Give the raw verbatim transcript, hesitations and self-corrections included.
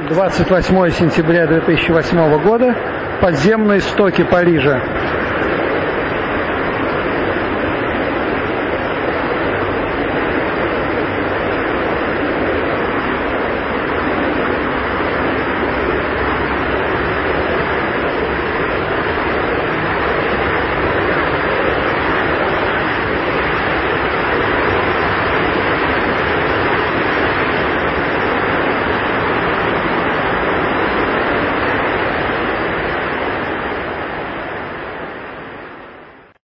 двадцать восьмое сентября две тысячи восьмого года. Подземные стоки Парижа.